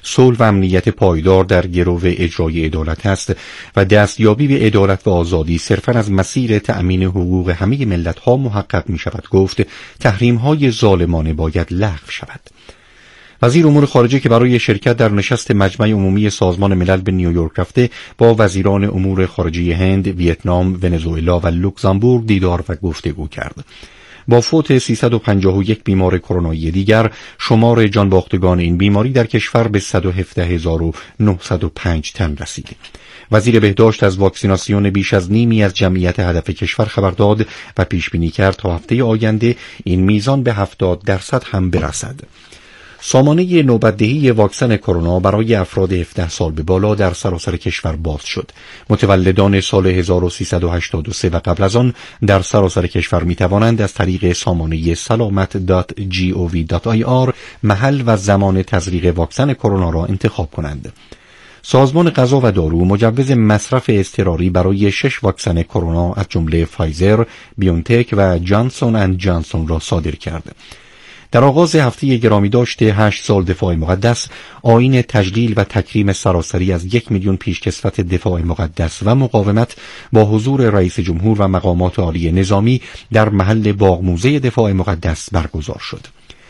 صلح و امنیت پایدار در گرو اجرای عدالت است و دستیابی به عدالت و آزادی صرفاً از مسیر تأمین حقوق همه ملت‌ها محقق می‌شود گفت تحریم‌های ظالمانه باید لغو شود. وزیر امور خارجه که برای شرکت در نشست مجمع عمومی سازمان ملل به نیویورک رفته با وزیران امور خارجه هند، ویتنام، ونزوئلا و لوکزامبورگ دیدار و گفتگو کرد. با فوت 351 بیمار کرونایی دیگر، شمار جانباختگان این بیماری در کشور به 117,905 تن رسید. وزیر بهداشت از واکسیناسیون بیش از نیمی از جمعیت هدف کشور خبر داد و پیش بینی کرد تا هفته آینده این میزان به 70% هم برسد. سامانه نوبت‌دهی واکسن کرونا برای افراد 17 سال به بالا در سراسر کشور باز شد. متولدان سال 1383 و قبل از آن در سراسر کشور می توانند از طریق سامانه salamat.gov.ir محل و زمان تزریق واکسن کرونا را انتخاب کنند. سازمان غذا و دارو مجوز مصرف اضطراری برای 6 واکسن کرونا از جمله فایزر، بیونتک و جانسون اند جانسون را صادر کرد. در آغاز هفته گرامی داشته 8 سال دفاع مقدس، آیین تجلیل و تکریم سراسری از 1 میلیون پیشکسوت دفاع مقدس و مقاومت با حضور رئیس جمهور و مقامات عالی نظامی در محل باغ-موزه دفاع مقدس برگزار شد.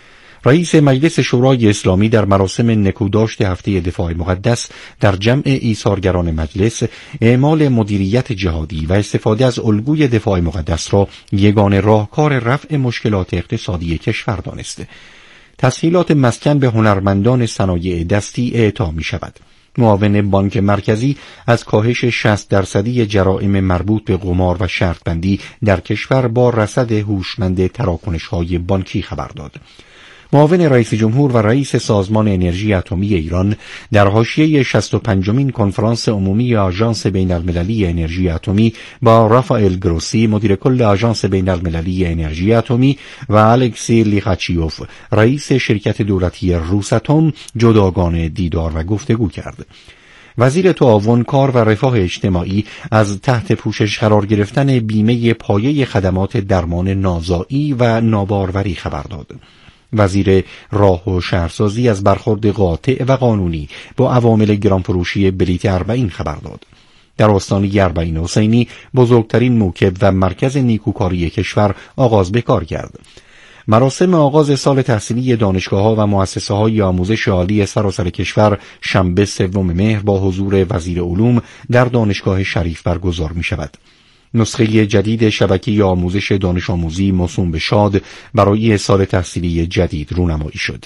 رئیس مجلس شورای اسلامی در مراسم نکوداشت هفته دفاع مقدس در جمع ایثارگران مجلس اعمال مدیریت جهادی و استفاده از الگوی دفاع مقدس را یگانه راهکار رفع مشکلات اقتصادی کشور دانست. تسهیلات مسکن به هنرمندان صنایع دستی اعطا می شود. معاون بانک مرکزی از کاهش 60% جرائم مربوط به قمار و شرط بندی در کشور با رصد هوشمند تراکنش‌های بانکی خبر داد. معاون رئیس جمهور و رئیس سازمان انرژی اتمی ایران در حاشیه 65مین کنفرانس عمومی آژانس بین‌المللی انرژی اتمی با رافائل گروسی مدیر کل آژانس بین‌المللی انرژی اتمی و الکسی لیخاچیوف رئیس شرکت دولتی روساتوم جداگانه دیدار و گفتگو کرد. وزیر تعاون، کار و رفاه اجتماعی از تحت پوشش قرار گرفتن بیمه پایه خدمات درمان نازایی و ناباروری خبر داد. وزیر راه و شهرسازی از برخورد قاطع و قانونی با عوامل گرانفروشی بلیت اربعین خبر داد. در آستان اربعین حسینی بزرگترین موکب و مرکز نیکوکاری کشور آغاز به کار کرد. مراسم آغاز سال تحصیلی دانشگاه‌ها و مؤسسه‌های آموزش عالی سراسر کشور شنبه 3 مهر با حضور وزیر علوم در دانشگاه شریف برگزار می‌شود. نسخه جدید شبکه آموزش دانش آموزی موسوم به شاد برای سال تحصیلی جدید رونمایی شد.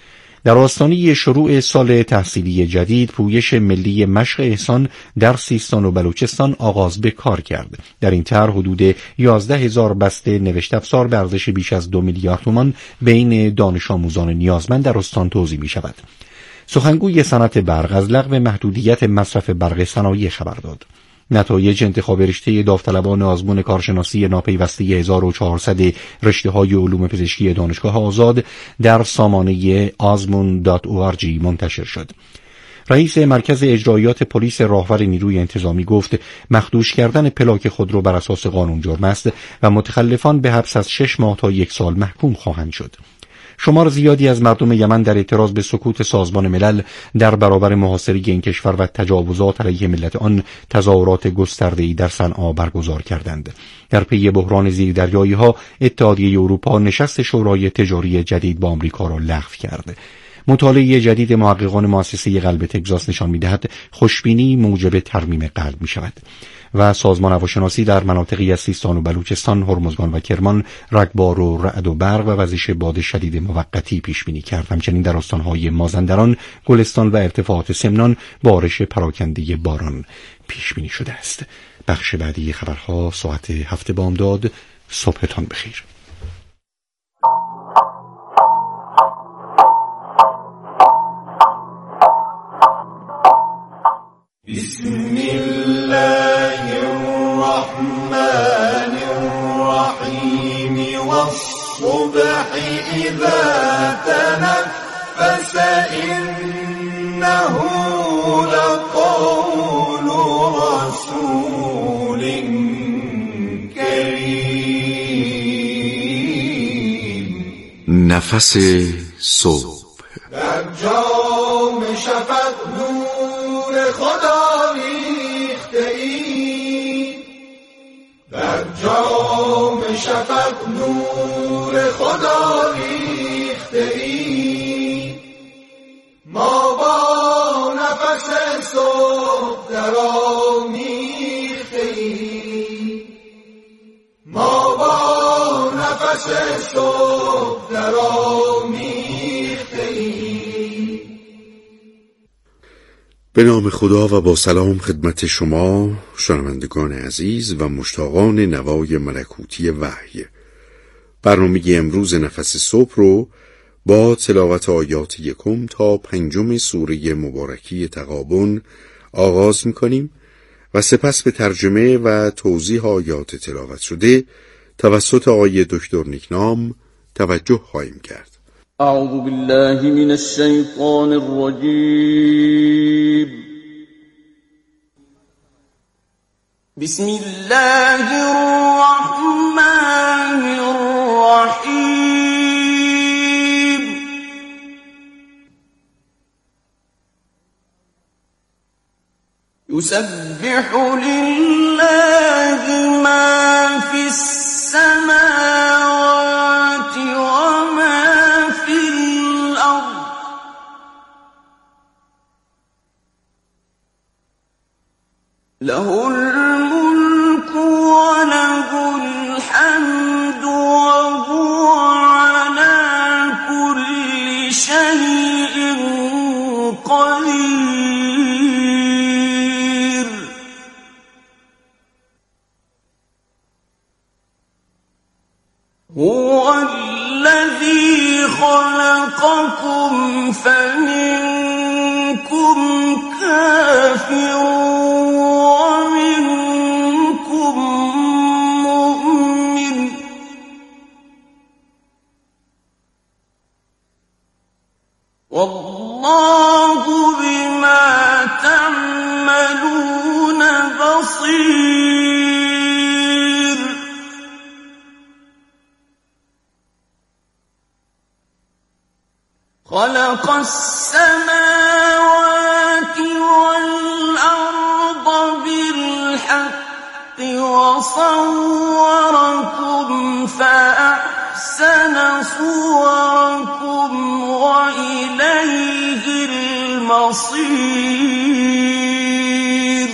در آستانه شروع سال تحصیلی جدید، پویش ملی مشق احسان در سیستان و بلوچستان آغاز به کار کرد. در این طرح حدود 11,000 بسته نوشت افزار به ارزش بیش از 2 میلیارد تومان بین دانش آموزان نیازمند در استان توزیع می شود. سخنگوی صنعت برق از لغو محدودیت مصرف برق صنایع خبر داد. نتایج انتخاب رشته داوطلبان آزمون کارشناسی ناپیوسته 1400 رشته‌های علوم پزشکی دانشگاه آزاد در سامانه azmun.org منتشر شد. رئیس مرکز اجرایات پلیس راهور نیروی انتظامی گفت مخدوش کردن پلاک خودرو بر اساس قانون جرم است و متخلفان به حبس از 6 ماه تا 1 سال محکوم خواهند شد. شمار زیادی از مردم یمن در اعتراض به سکوت سازمان ملل در برابر محاصره این کشور و تجاوزات علیه ملت آن تظاهرات گسترده‌ای در صنعا برگزار کردند. در پی بحران زیردریایی‌ها اتحادیه اروپا نشست شورای تجاری جدید با آمریکا را لغو کرد. مطالعه جدید محققان مؤسسه قلب تگزاس نشان می‌دهد خوشبینی موجب ترمیم قلب می‌شود. و سازمان هواشناسی در مناطقی از سیستان و بلوچستان، هرمزگان و کرمان رگبار و رعد و برق و وزش باد شدید موقتی پیش بینی کرد. همچنین در استان‌های مازندران، گلستان و ارتفاعات سمنان بارش پراکنده باران پیش بینی شده است. بخش بعدی خبرها ساعت 7 بامداد. صبحتان بخیر. بسم الله الرحمن الرحیم والصبح اذا تنفس انه لقول رسول کریم. نفس صبح در جام شفق نور خدا ریخته ای، در جام شفق نور خدا ریخته ای. ما با نفس صبح درآمیخته ای، ما با نفس صبح درآمیخته ای. به نام خدا و با سلام خدمت شما شنوندگان عزیز و مشتاقان نوای ملکوتی وحی. برنامه امروز نفس صبح رو با تلاوت آیات 1 تا 5 سوره مبارکی تغابن آغاز می‌کنیم و سپس به ترجمه و توضیح آیات تلاوت شده توسط آقای دکتر نیکنام توجه خواهیم کرد. اعوذ بالله من الشیطان الرجیم. بسم الله الرحمن الرحیم. یسبح لله ما فی السماوات وما فی الارض له الملك وله الحمد وهو على كل شيء قدير. هو الذي خلقكم فمنكم كافر ومنكم مؤمن والله بما تعملون بصير. خلق السماوات والأرض بالحق وصوركم فأحسن صوركم وإليه المصير.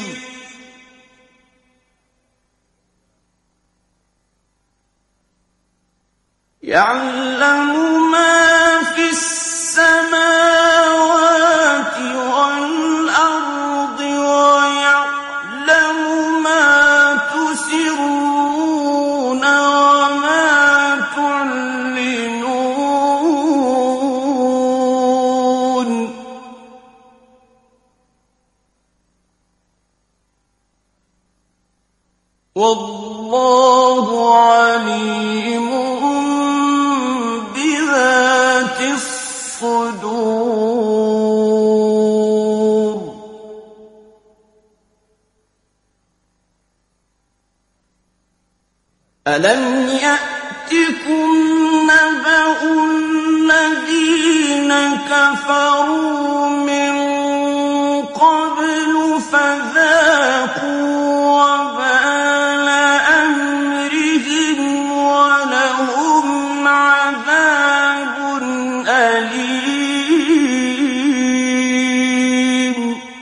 يعلم ما في السماوات والأرض ويعلم ما تسرون وما تعلنون. والله عليم بذات الصدور. ألم يأتكم نبأ الذين كفروا من قبل فذاقوا وبال أمرهم ولهم عذاب أليم.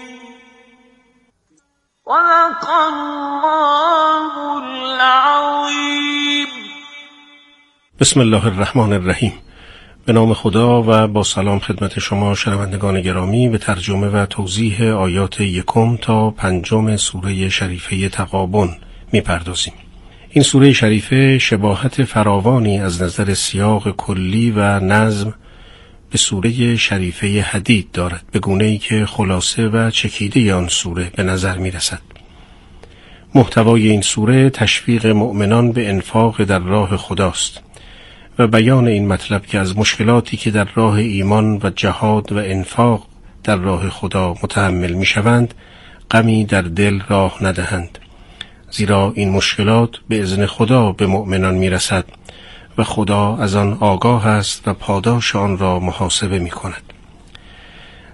صدق الله العظيم. بسم الله الرحمن الرحیم. به نام خدا و با سلام خدمت شما شنوندگان گرامی به ترجمه و توضیح آیات 1 تا 5 سوره شریفه تغابن میپردازیم. این سوره شریفه شباهت فراوانی از نظر سیاق کلی و نظم به سوره شریفه حدید دارد، به گونه‌ای که خلاصه و چکیده آن سوره به نظر میرسد. محتوای این سوره تشویق مؤمنان به انفاق در راه خداست و بیان این مطلب که از مشکلاتی که در راه ایمان و جهاد و انفاق در راه خدا متحمل میشوند غمی در دل راه ندهند، زیرا این مشکلات به اذن خدا به مؤمنان میرسد و خدا از آن آگاه است و پاداش آن را محاسبه میکند.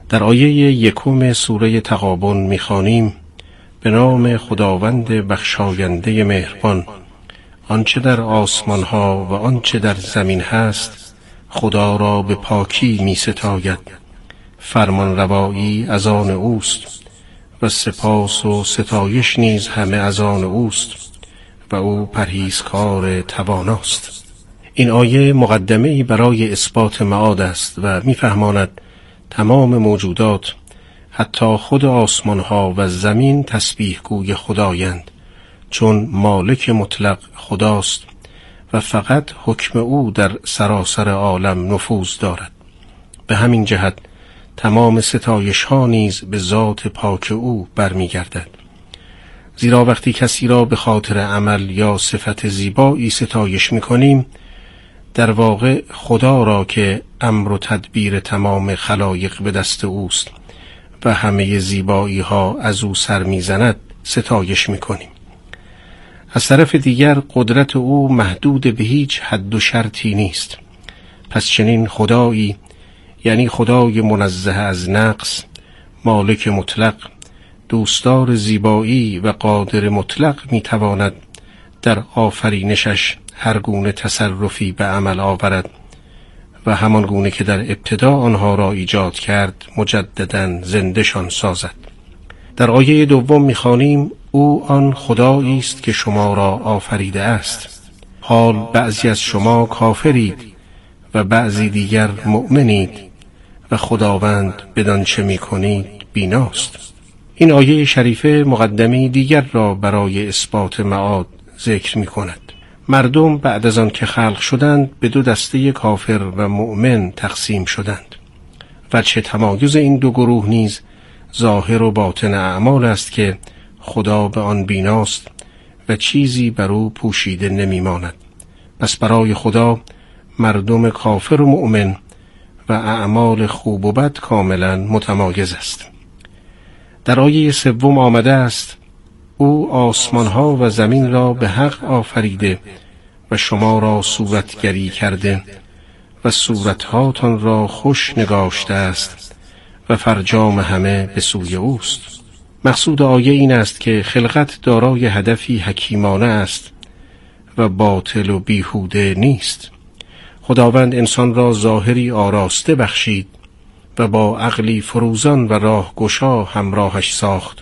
در آیه 1 سوره تغابن می‌خوانیم: به نام خداوند بخشاینده مهربان، آنچه در آسمان ها و آنچه در زمین هست خدا را به پاکی می ستاید. فرمان روایی از آن اوست و سپاس و ستایش نیز همه از آن اوست و او پرهیزکار تواناست. این آیه مقدمه‌ای برای اثبات معاد است و می‌فهماند تمام موجودات، حتی خود آسمان ها و زمین تسبیح گوی خدایند، چون مالک مطلق خداست و فقط حکم او در سراسر عالم نفوذ دارد. به همین جهت تمام ستایش ها نیز به ذات پاک او برمیگردد. زیرا وقتی کسی را به خاطر عمل یا صفت زیبایی ستایش می‌کنیم، در واقع خدا را که امر و تدبیر تمام خلایق به دست اوست و همه زیبایی ها از او سر میزند ستایش می‌کنیم. از طرف دیگر قدرت او محدود به هیچ حد و شرطی نیست. پس چنین خدایی، یعنی خدای منزه از نقص، مالک مطلق، دوستدار زیبایی و قادر مطلق میتواند در آفرینشش هر گونه تصرفی به عمل آورد و همان گونه که در ابتدا آنها را ایجاد کرد مجدداً زنده‌شان سازد. در آیه 2 می‌خوانیم: او آن خدایی است که شما را آفریده است. حال بعضی از شما کافرید و بعضی دیگر مؤمنید و خداوند بدان چه می‌کنید بیناست. این آیه شریفه مقدمه دیگر را برای اثبات معاد ذکر می‌کند. مردم بعد از آن که خلق شدند به دو دسته کافر و مؤمن تقسیم شدند. وجه تمایز این دو گروه نیز ظاهر و باطن اعمال است که خدا به آن بیناست و چیزی بر او پوشیده نمی‌ماند. پس برای خدا مردم کافر و مؤمن و اعمال خوب و بد کاملا متمایز است. در آیه 3 آمده است: او آسمان‌ها و زمین را به حق آفریده و شما را صورتگری کرده و صورتهاتان را خوش نگاشته است و فرجام همه به سوی اوست. مقصود آیه این است که خلقت دارای هدفی حکیمانه است و باطل و بیهوده نیست. خداوند انسان را ظاهری آراسته بخشید و با عقلی فروزان و راهگشا همراهش ساخت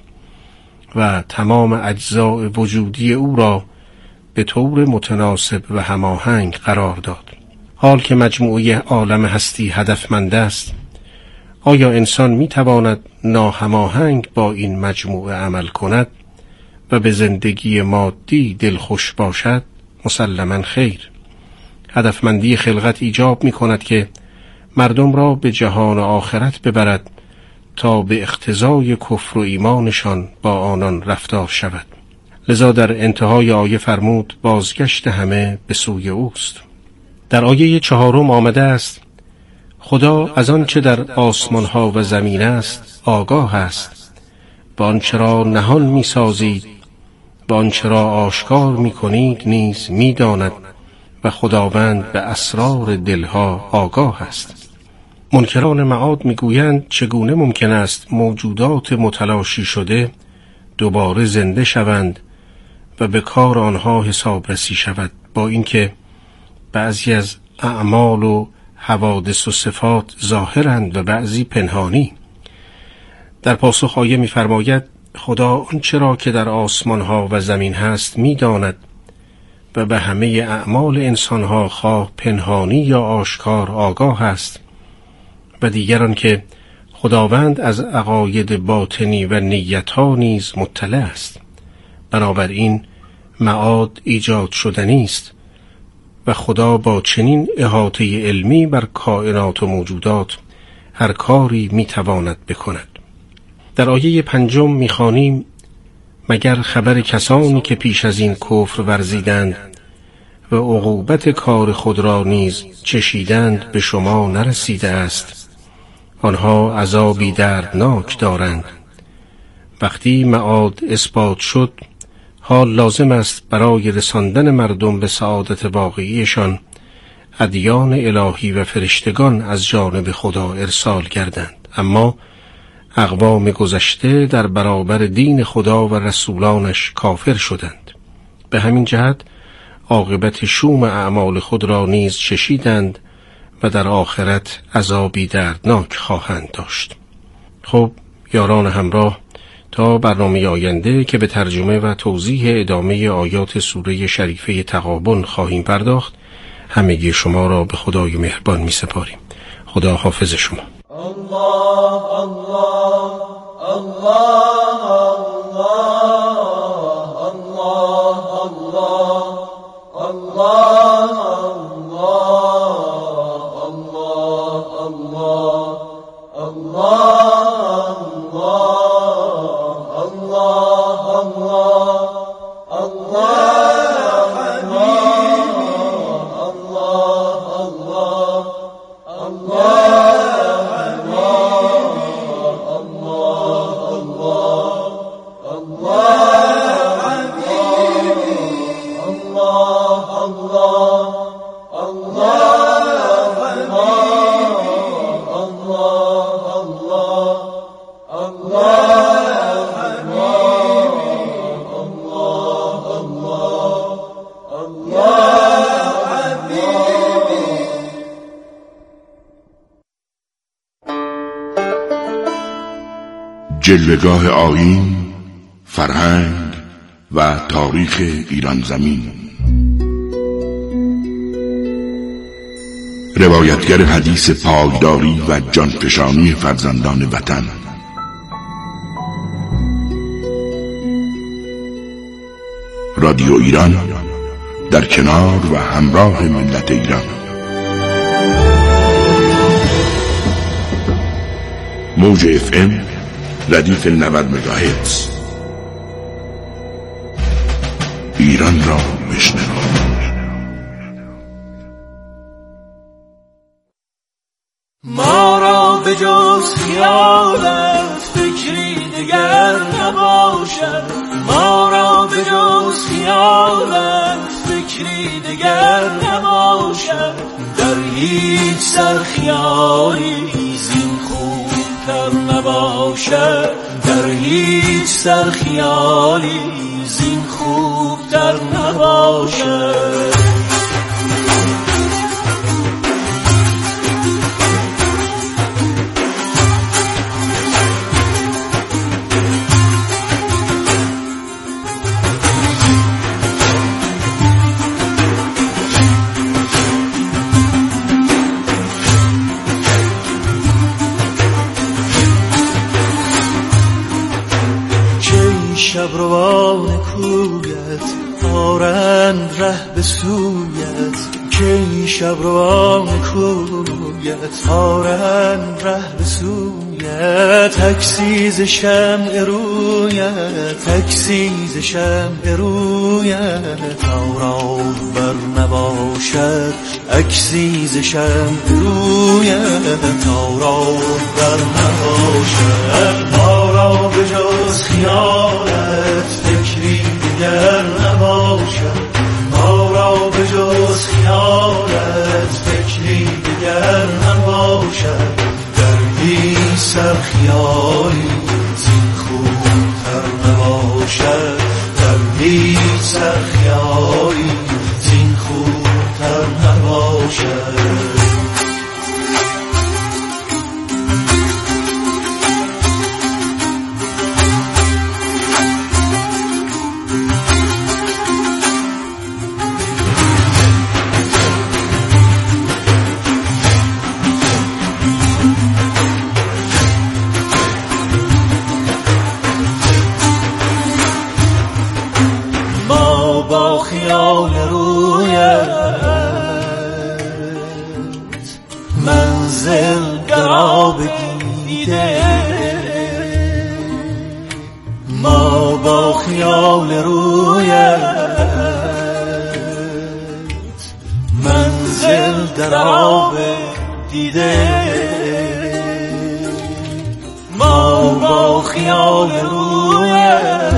و تمام اجزاء وجودی او را به طور متناسب و هماهنگ قرار داد. حال که مجموعه عالم هستی هدفمند است، آیا انسان میتواند ناهماهنگ با این مجموعه عمل کند و به زندگی مادی دلخوش باشد؟ مسلماً خیر. هدفمندی خلقت ایجاب میکند که مردم را به جهان آخرت ببرد تا به اقتضای کفر و ایمانشان با آنان رفتار شود. لذا در انتهای آیه فرمود: بازگشت همه به سوی اوست. در آیه 4 آمده است: خدا از آنچه در آسمان ها و زمین است آگاه است و آنچه را نهان می سازید و آنچه را آشکار می کنید نیز می داند و خداوند به اسرار دلها آگاه است. منکران معاد می گویند چگونه ممکن است موجودات متلاشی شده دوباره زنده شوند و به کار آنها حسابرسی شود، با اینکه بعضی از اعمال و حوادث و صفات ظاهرند و بعضی پنهانی. در پاسخ آیه می‌فرماید: خدا آنچه را که در آسمان‌ها و زمین هست می‌داند و به همه اعمال انسان‌ها خواه پنهانی یا آشکار آگاه است و دیگران که خداوند از عقاید باطنی و نیت‌ها نیز مطلع است. بنابراین معاد ایجاد شدنی است و خدا با چنین احاطه علمی بر کائنات و موجودات هر کاری میتواند بکند. در آیه 5 میخوانیم: مگر خبر کسانی که پیش از این کفر ورزیدند و عقوبت کار خود را نیز چشیدند به شما نرسیده است؟ آنها عذابی دردناک دارند. وقتی معاد اثبات شد، حال لازم است برای رساندن مردم به سعادت واقعیشان ادیان الهی و فرشتگان از جانب خدا ارسال گردند. اما اقوام گذشته در برابر دین خدا و رسولانش کافر شدند. به همین جهت عاقبت شوم اعمال خود را نیز چشیدند و در آخرت عذابی دردناک خواهند داشت. خب یاران همراه، تا برنامه آینده که به ترجمه و توضیح ادامه آیات سوره شریفه تغابن خواهیم پرداخت، همگی شما را به خدای مهربان می سپاریم. خدا حافظ شما. الله الله الله الله الله الله جلوه‌گاه آیین، فرهنگ و تاریخ ایران زمین. روایتگر حدیث پایداری و جانفشانی فرزندان وطن. رادیو ایران در کنار و همراه ملت ایران. موج FM ردیف 90 مگاهرتز. ایران را بشنو. ما را به جز خیالت فکری دیگر نباشد، ما را به جز خیالت فکری دیگر نباشد، در هیچ سر خیالی زین خوبتر نباشد، در هیچ سر خیالی زین خوبتر نباشد. شبروان کویت آرند ره به سویت، که این شبروان کویت آرند ره به سویت، تکسیز شمع رویت، تکسیز شمع رویت، آرام بر نباشد اکسیز شمع رویت، آرام بر نباشد. ما را به جز خیالت فکری دیگر نباشد، ما را به جز خیالت فکری دیگر نباشد، در هیچ سر خیالی زین خوبتر نباشد، در هیچ سر خیالی زین خوبتر نباشد. خیال رویت منزل قراب دیده، ما با خیال رویت منزل در آب دیده، ما با خیال رویت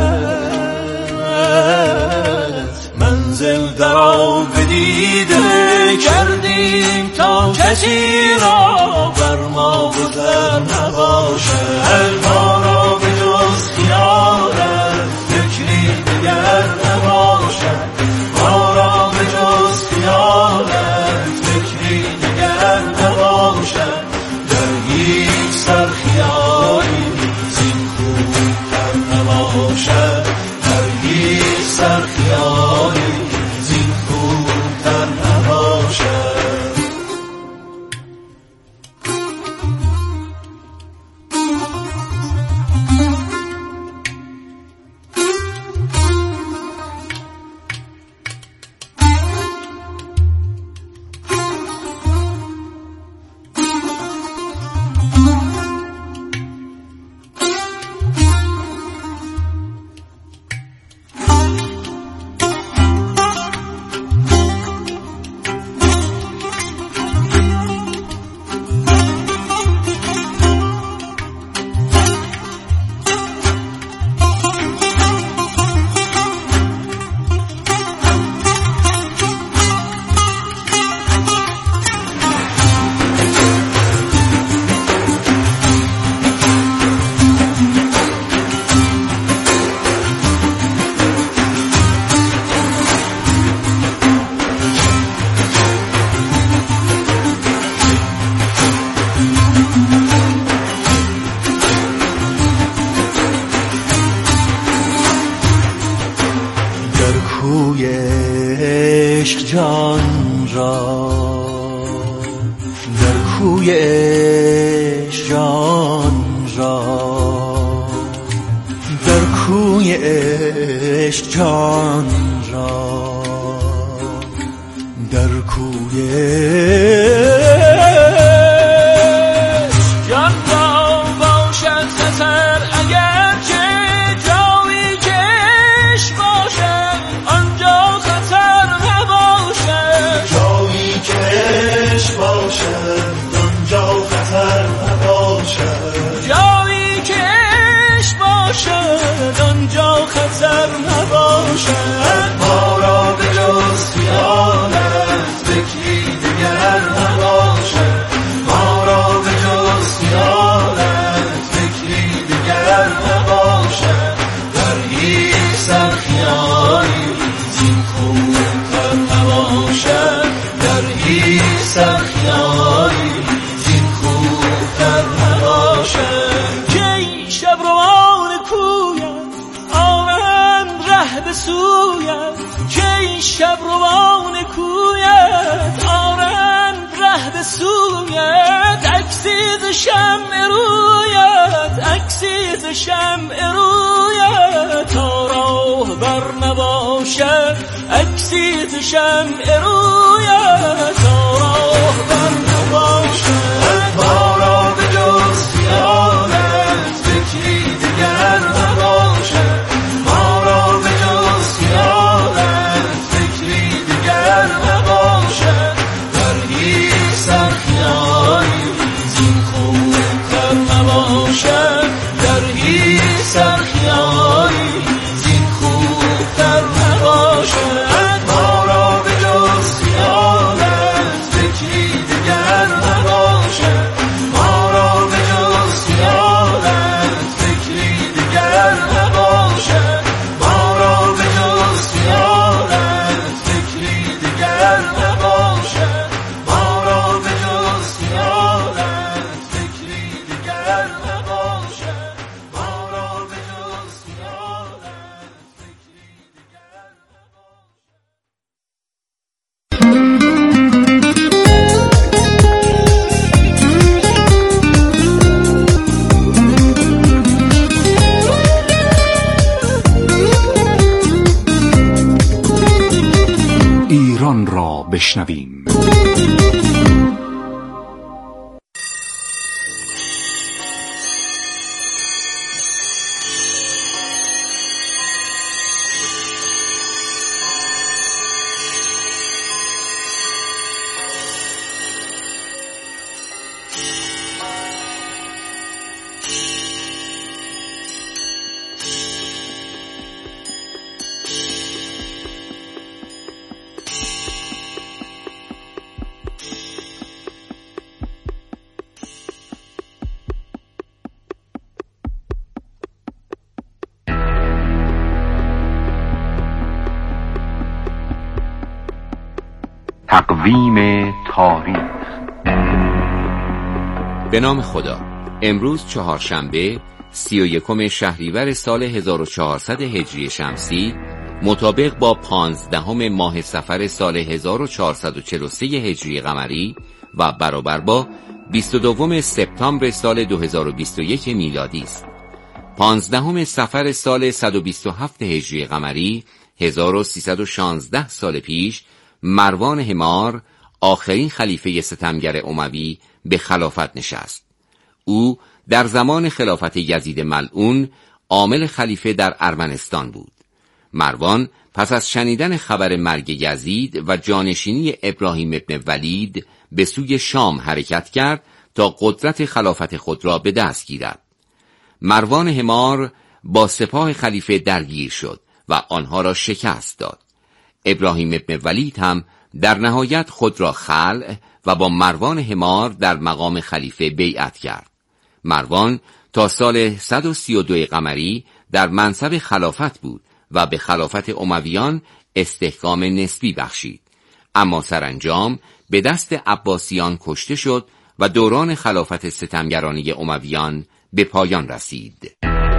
منزل در آب دیده، کردیم تا کسی را بر ما گذر نباشد، ما را به جز خیالت فکری دیگر نباشد، ما را به جز خیالت فکری دیگر نباشد، در هیچ سر خیالی زین خوبتر نباشد، در هیچ سر خیالی زین خوبتر نباشد. جان را در کوی عشق، جان را در کوی عشق، جان را در کوی عشق، جان را باشد خطر اگر چه جایی که عشق باشد آنجا خطر نباشد، جایی که عشق باشد آنجا خطر نباشد، جایی که عشق باشد آنجا خطر نباشد، ما را به جز خیالت فکری دیگر نباشد، ما را به جز خیالت فکری دیگر نباشد، در هیچ سر خیالی زین خوبتر نباشد، در هیچ سر خیالی زین خوبتر نباشد. کی شب روان کویت آرند ره به سویت، کی شب روان کویت آرند ره به سویت، عکسی ز شمع رویت، عکسی ز شمع رویت، تا راه بر نباشد، عکسی ز شمع رویت، تا راه بر نباشد، ما را به جز خیالت فکری دیگر نباشد، ما را به جز خیالت فکری دیگر نباشد، در هیچ سر خیالی زین خوبتر نباشد، در هیچ سر خیالی زین خوبتر نباشد، ما را به جز خیالت فکری دیگر نباشد، ما را به جز خیالت فکری دیگر نباشد، ما را به جز خیالت فکری دیگر نباشد، ما را به جز خیالت فکری دیگر نباشد، ما را به جز خیالت فکری دیگر ایران را بشنویم. تقویم تاریخ. به نام خدا. امروز چهارشنبه 31 شهریور سال 1400 هجری شمسی مطابق با 15 ماه صفر سال 1443 هجری قمری و برابر با 22 سپتامبر سال 2021 میلادی است. 15 صفر سال 127 هجری قمری 1316 سال پیش مروان حمار آخرین خلیفه ستمگر اموی به خلافت نشست. او در زمان خلافت یزید ملعون عامل خلیفه در ارمنستان بود. مروان پس از شنیدن خبر مرگ یزید و جانشینی ابراهیم ابن ولید به سوی شام حرکت کرد تا قدرت خلافت خود را به دست گیرد. مروان حمار با سپاه خلیفه درگیر شد و آنها را شکست داد. ابراهیم ابن ولید هم در نهایت خود را خلع و با مروان حمار در مقام خلیفه بیعت کرد. مروان تا سال 132 قمری در منصب خلافت بود و به خلافت امویان استحکام نسبی بخشید، اما سرانجام به دست عباسیان کشته شد و دوران خلافت ستمگرانه امویان به پایان رسید.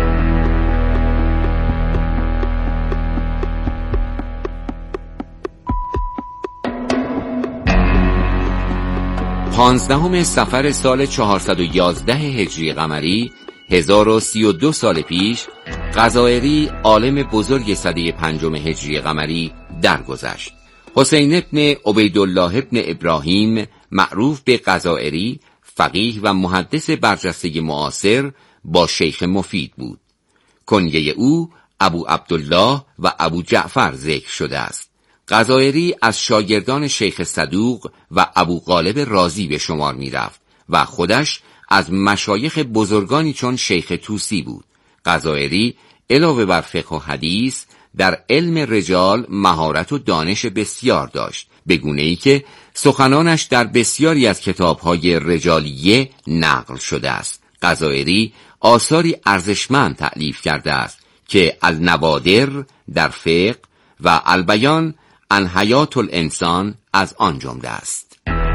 پانزدهم صفر سال 411 هجری قمری 1032 سال پیش قضائری عالم بزرگ سده 5 هجری قمری درگذشت. حسین ابن عبیدالله ابن ابراهیم معروف به قضائری فقیه و محدث برجسته معاصر با شیخ مفید بود. کنیه او ابو عبدالله و ابو جعفر ذکر شده است. قضائری از شاگردان شیخ صدوق و ابو غالب رازی به شمار می رفت و خودش از مشایخ بزرگانی چون شیخ توسی بود. قضائری علاوه بر فقه و حدیث در علم رجال مهارت و دانش بسیار داشت، به گونه‌ای که سخنانش در بسیاری از کتاب‌های رجالیه نقل شده است. قضائری آثاری ارزشمند تألیف کرده است که النوادر در فقه و البیان عن حیات الانسان از آن جمله است.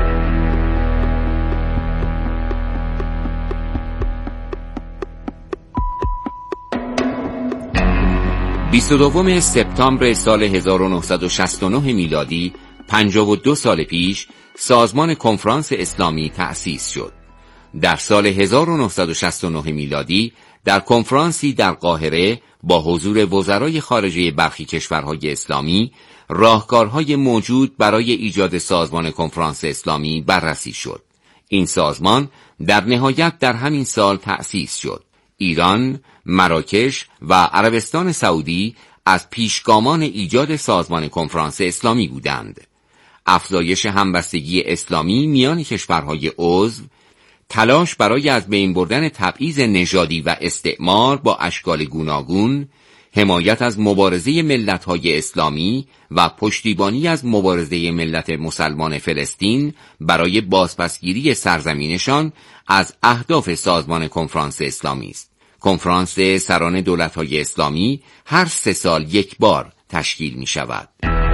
22 سپتامبر سال 1969 میلادی 52 سال پیش سازمان کنفرانس اسلامی تأسیس شد. در سال 1969 میلادی در کنفرانسی در قاهره با حضور وزرای خارجه برخی کشورهای اسلامی راهکارهای موجود برای ایجاد سازمان کنفرانس اسلامی بررسی شد. این سازمان در نهایت در همین سال تأسیس شد. ایران، مراکش و عربستان سعودی از پیشگامان ایجاد سازمان کنفرانس اسلامی بودند. افزایش همبستگی اسلامی میان کشورهای عضو، تلاش برای از بین بردن تبعیض نژادی و استعمار با اشکال گوناگون، حمایت از مبارزه ملت‌های اسلامی و پشتیبانی از مبارزه ملت مسلمان فلسطین برای بازپسگیری سرزمینشان از اهداف سازمان کنفرانس اسلامی است. کنفرانس سران دولت‌های اسلامی هر 3 سال یک بار تشکیل می شود.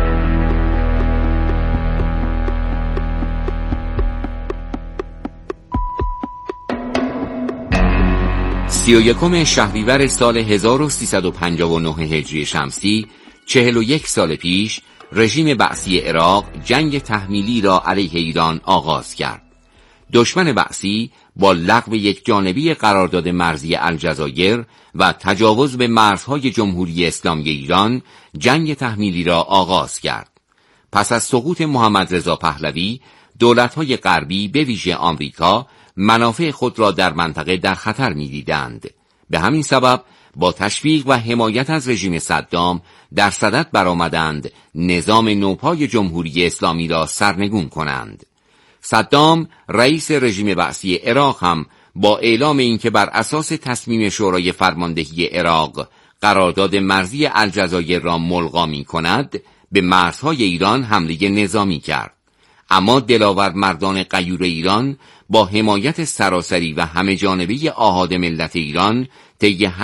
یکم شهریور سال 1359 هجری شمسی 41 سال پیش رژیم بعثی عراق جنگ تحمیلی را علیه ایران آغاز کرد. دشمن بعثی با لغو یکجانبی قرارداد مرزی الجزایر و تجاوز به مرزهای جمهوری اسلامی ایران جنگ تحمیلی را آغاز کرد. پس از سقوط محمد رضا پهلوی، دولت‌های غربی به ویژه آمریکا منافع خود را در منطقه در خطر می‌دیدند. به همین سبب با تشویق و حمایت از رژیم صدام در صدد برآمدند نظام نوپای جمهوری اسلامی را سرنگون کنند. صدام رئیس رژیم بعثی عراق هم با اعلام اینکه بر اساس تصمیم شورای فرماندهی عراق قرارداد مرزی الجزایر را ملغا می‌کند، به مرزهای ایران حمله نظامی کرد. اما دلاور مردان غیور ایران با حمایت سراسری و همه جانبه آحاد ملت ایران طی